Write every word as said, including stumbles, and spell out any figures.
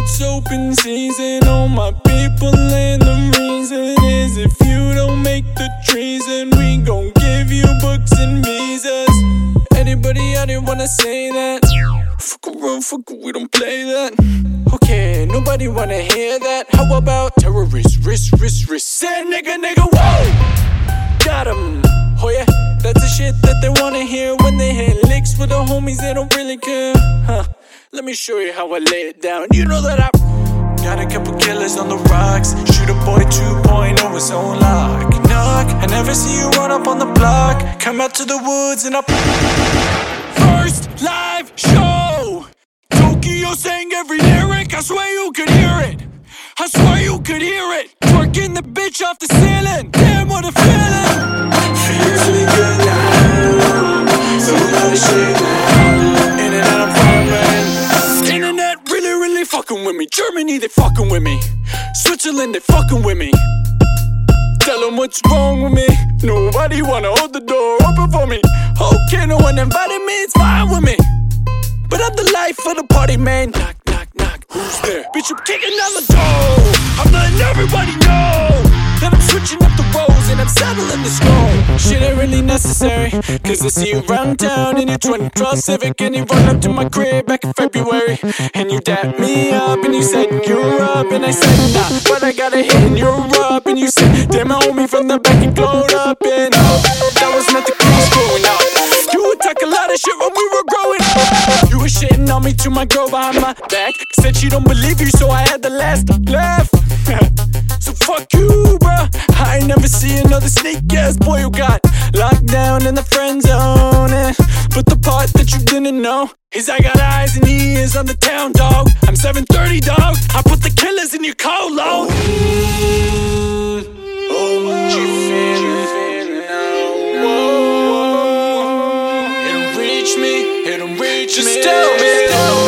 it's open season. All my people, and the reason is if you don't make the treason, we gon' give you books and visas. Anybody out here wanna say that? Fuck around, fuck, we don't play that. Okay, nobody wanna hear that. How about terrorists, wrist, wrist, wrist? Say nigga, nigga, whoa! Got 'em, oh yeah. That's the shit that they wanna hear when they hit licks with the homies, they don't really care. Huh, let me show you how I lay it down. You know that I got a couple killers on the rocks. Shoot a boy two point oh, his own lock. Knock, I never see you run up on the block. Come out to the woods and I first live show. Tokyo sang every lyric, I swear you could hear it. I swear you could hear it. Twerking the bitch off the ceiling. Damn, what a feeling. Feels me good now. Somebody shake that. Internet, I'm firing. Internet really, really fucking with me. Germany, they fucking with me. Switzerland, they fucking with me. Tell them what's wrong with me. Nobody wanna hold the door open for me. Okay, no one invited me, it's fine with me. But I'm the life of the party, man. Knock, knock, knock, who's there? Bitch, I'm kicking down the door. I'm letting everybody know that I'm switching up the roles and I'm settling the score. Shit ain't really necessary, cause I see you around town in your twenty twelve Civic. And you run up to my crib back in February, and you dapped me up and you said you're up. And I said nah, but I got a hit and you're up. And you said damn, I homie from the back and glowed up. And oh, that was meant to keep us growing up. You would talk a lot of shit when we were growing up. You were shitting on me to my girl behind my back. Said she don't believe you, so I had the last laugh. So fuck you, bruh. I ain't never see another sneak ass boy who got locked down in the friend zone. And, but the part that you didn't know is I got eyes and ears on the town, dog. I'm seven thirty, dog. I put the killers in your colo. Oh, oh, you feeling now? Whoa, it'll reach me, it'll reach me. Just tell me.